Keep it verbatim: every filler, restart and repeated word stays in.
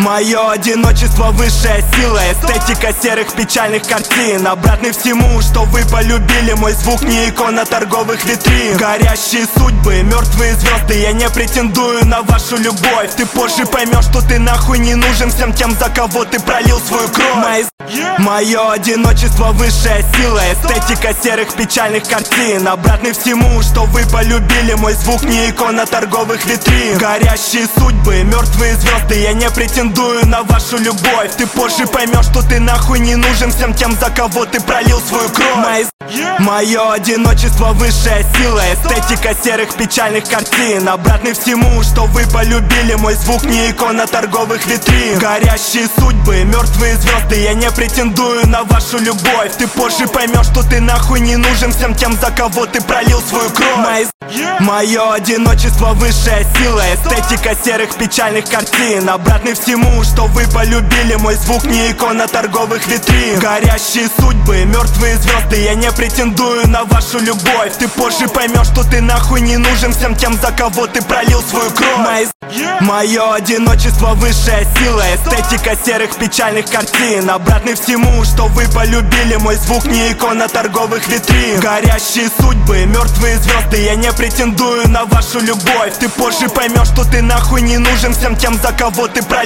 Мое одиночество высшая сила, эстетика серых печальных картин. Обратный всему, что вы полюбили. Мой звук не икона торговых витрин. Горящие судьбы, мертвые звезды. Я не претендую на вашу любовь. Ты позже поймешь, что ты нахуй не нужен всем тем, за кого ты пролил свою кровь. Мои... Мое одиночество высшая сила, эстетика серых печальных картин. Обратный всему, что вы полюбили. Мой звук не икона торговых витрин. Горящие судьбы, мертвые звезды. Я не претендую на вашу любовь. Ты позже поймешь, что ты нахуй не нужен всем тем, за кого ты пролил свою кровь. Мои... Мое одиночество высшая сила, эстетика серых печальных картин. Обратный всему, что вы полюбили. Мой звук не икона торговых витрин. Горящие судьбы, мертвые звезды. Я не претендую на вашу любовь. Ты позже поймешь, что ты нахуй не нужен всем тем, за кого ты пролил свою кровь. Мои... Мое одиночество высшая сила, эстетика серых печальных картин. Обратный всему, что вы полюбили. Мой звук не икона торговых витрин. Горящие судьбы, мертвые звезды. Я не претендую на вашу любовь. Ты позже поймешь, что ты нахуй не нужен всем тем, за кого ты пролил свою кровь. Мои... Мое одиночество высшая сила, эстетика серых печальных картин. Обратный всему, что вы полюбили. Мой звук не икона торговых витрин. Горящие судьбы, мертвые звезды. Я не претендую на вашу любовь. Ты позже поймешь, что ты нахуй не нужен всем тем, за кого ты пролил.